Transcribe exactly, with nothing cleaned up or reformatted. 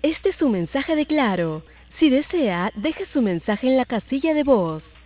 Este es su mensaje de Claro. Si desea, deje su mensaje en la casilla de voz.